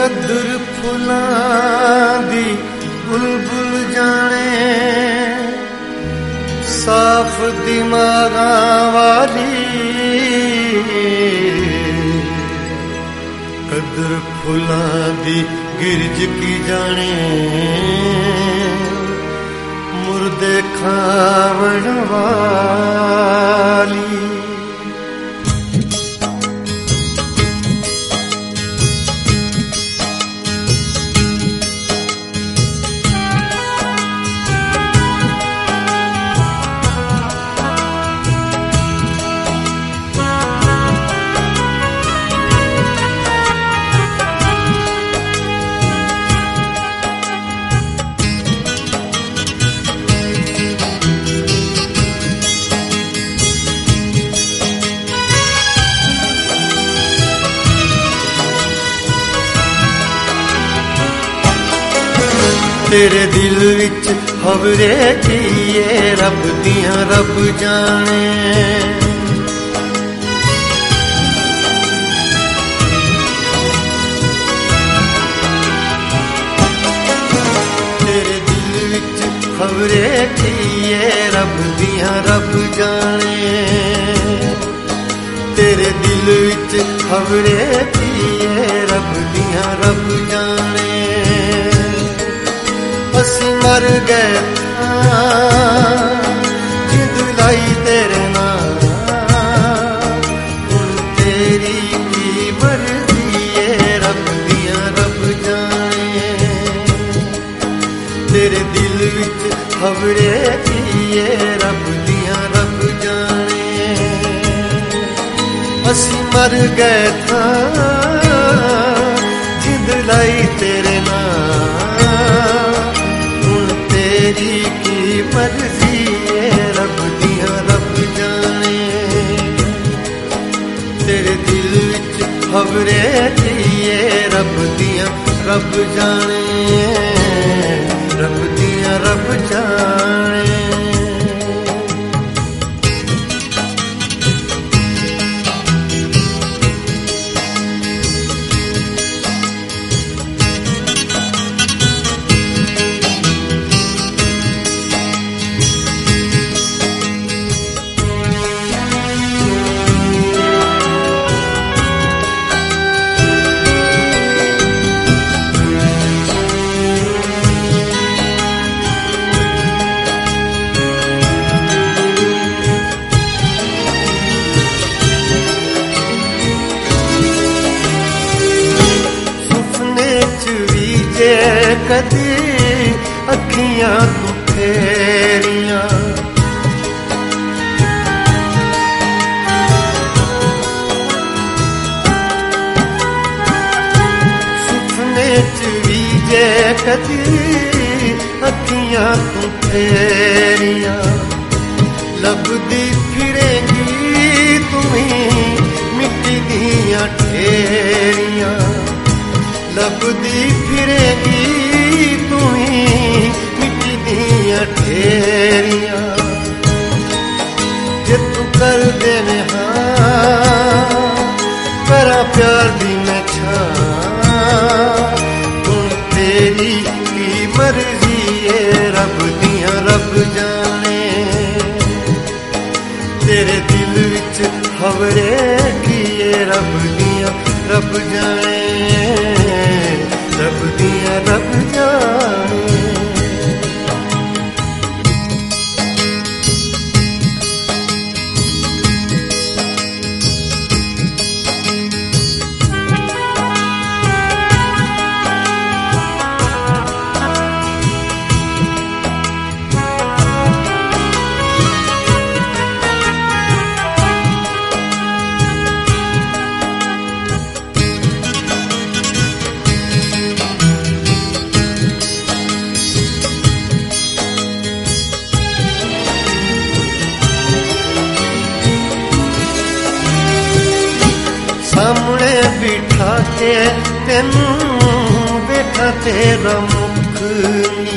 कदर फुलां दी बुलबुल जाने, साफ दिमागां वाली कदर फुलां दी गिरज की जाने, मुर्दे खावण वाली। तेरे दिल विच खबरे किए रब दियां रब जाने, तेरे दिल विच खबरे किए रब दियां रब जाने, तेरे दिल विच खबरे किए रब दियां रब जाने। असी मर गए जिंद लाई तेरे नाल, हुण तेरी की मर्जी है रब दियां रब जाने, तेरे दिल विच खबरे किए रब दियां रब जाने। असी मर गए था जिंद लाई तेरे नाल, तेरी की मर्जी है रब दियां रब जाने, तेरे दिल विच खबरे किए रब दियां रब जाने, रब दियां रब जाने। कदी अखियां तू फेरियां, सुपने च भी जे कदी अखियां तू फेरियां, लभदी फिरेंगी तुम्हीं मिट्टी दियां ढेरियां, लभदी फिरेगी तुम्हीं मिट्टी दियां ढेरियां। जे तू कर देने हाँ करा प्यार दी मैं छां, हुण तेरी की मर्जी है रब दियां रब जाने, तेरे दिल विच खबरे किए रब दियां रब जाने, रब दियां रब जाने। सामने बिठा के तेनू देखा तेरा मुख नी,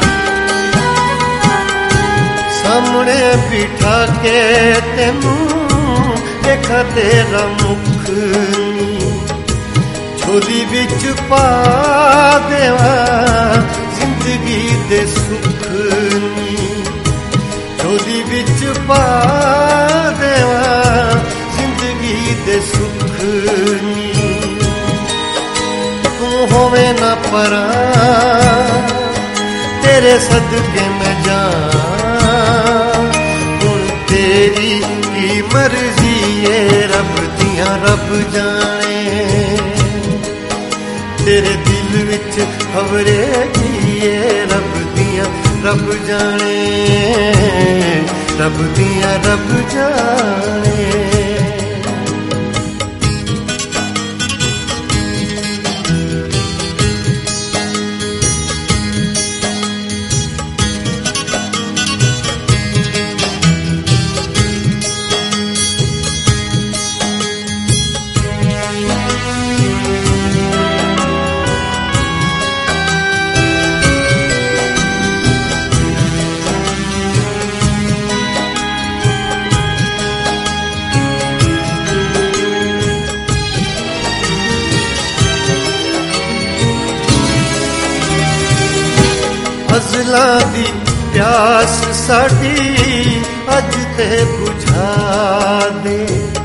सामने बिठा के तेनू देखा तेरा मुख नी, झोली विच पा देवा जिंदगी दे सुख नी, झोली विच पा देवा जिंदगी दे सुख नी। तू होवे ना परा तेरे सदके मैं जा, हुण तेरी की मर्जी है रब दियां रब जाने, तेरे दिल विच खबरे की है रब दियां रब जाने, रब दियां रब जाने। फजलां दी प्यास साडी अज ते बुझा दे,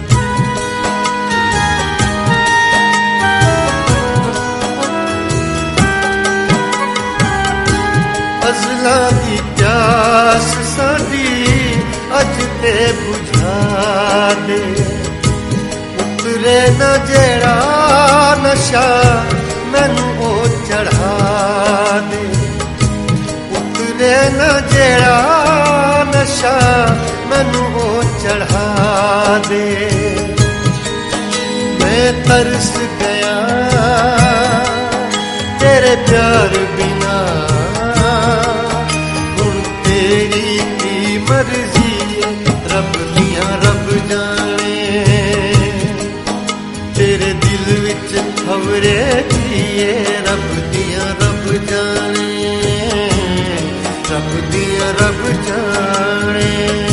फजलां दी प्यास साडी अज ते बुझा दे, उतरे ना जेड़ा नशा मैनू ओ चढ़ा दे, उतरे ना जेड़ा नशा मैनू ओ चढ़ा दे। मैं तरस गया तेरे प्यार बिना, हुण तेरी की मर्जी है रब दियां रब जाने, तेरे दिल विच खबरे की है रब दियां रब जाने, रब दियां रब जाने।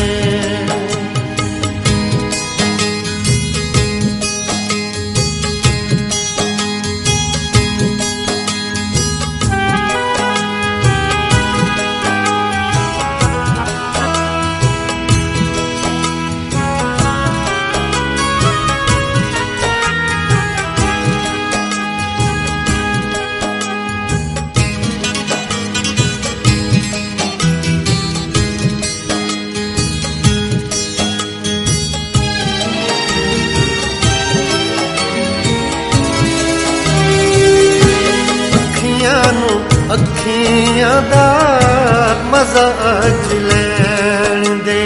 अखियां दा मजा अज लैण दे,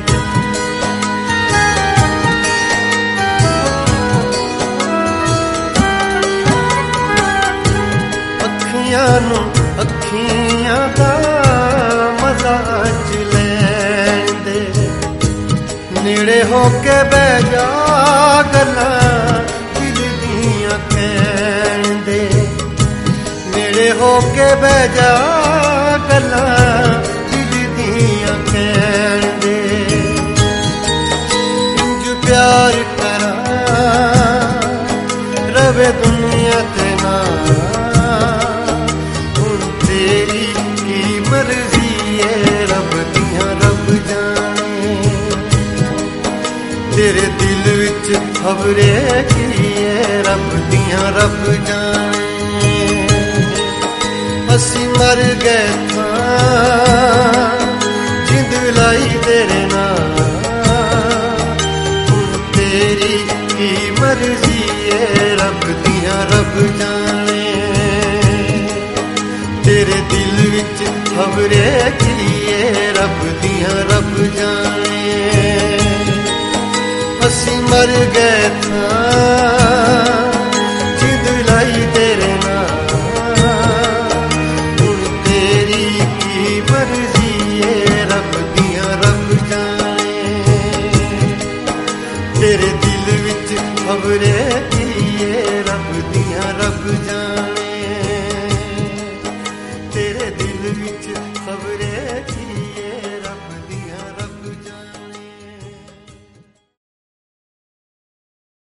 अखियां दा मजा अज लैण दे, नेड़े होके बह जा गल्लां दिल दियां कहण दे, नेड़े होके बह जा गल्लां दिल दियां कहण दे। इंज प्यार करां रवे दुनिया ते ना, हुण तेरी की मर्जी है रब दियां रब जाने, तेरे दिल विच खबरे की है रब दियां रब जाने। असी मर गए था जिंद लाई तेरे नाल, हुण तेरी की मर्जी है रब दियां रब जाने, तेरे दिल विच खबरे की है रब दियां रब जाने। असी मर गए था जिंद लाई तेरे नाल, तेरे दिल विच खबरे की है रब दियां रब जाने।